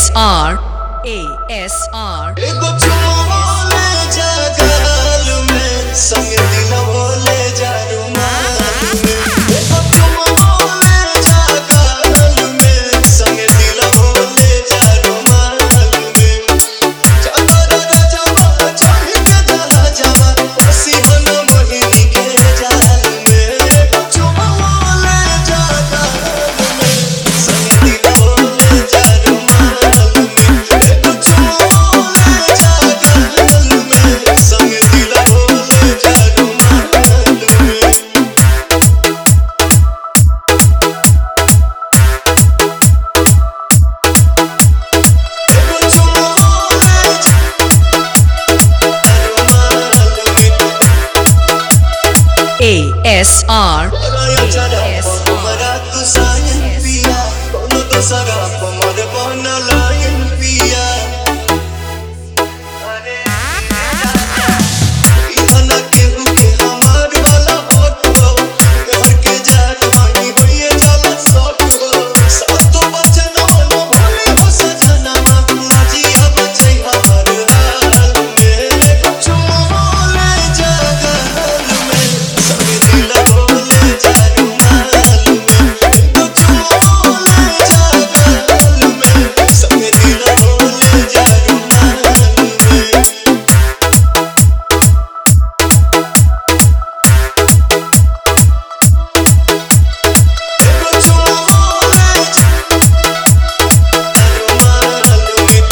ASR ASR एगो चुमोले जा गाल में संग दिलवोले जा रुमाल में एगो चुमोले जा गाल में संग दिलवोले जा रुमाल में चादर रजवा चढ़ के जहा जावा हसी हन मोहिनी के जाल में एगो चुमोले जा गाल में संग दिलवोले जा रुमाल में एगो चुमोले जा गाल में संग दिलवोले जा रुमाल में एगो चुमोले जा ASR राया जरा हमरा तू सायन पिया कोनो दोसरा हमर बनलायन पिया अरे इहना केहू के हमार वाला होत हो घर के जात माई होइए जाला सट हो सातो बचन मन भोले हो सजनवा लाजिया बचै हमर हाल में एगो चुमोले जा गाल में संग दिलवोले जा रुमाल में एगो चुमोले जा गाल में संग दिलवोले जा रुमाल में एगो चुमोले जा रुमाल में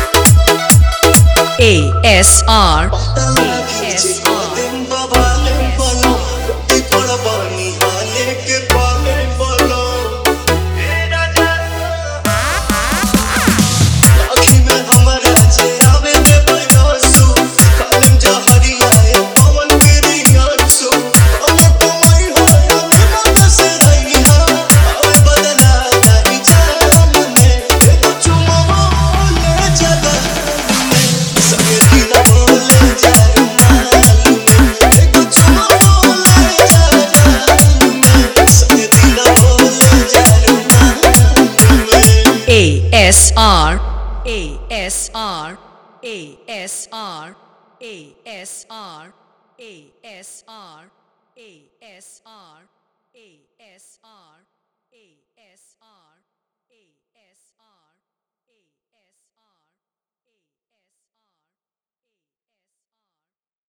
ASR दिन बवाले बनो रोटी पड़ बानी हाले के पाले बनो आँखी में हमारा जे आवे में बरसू कालम जहरिया है पवन गिरी आंसू हमें कमाई हो हमें बस रही हा आवे बदला नहीं जाम में एगो चुमोले जा गाल में संग दिलवोले जा रुमाल में एगो चुमोले जा गाल में संग दिलवोले जा रुमाल में ASR ASR ASR ASR ASR ASR ASR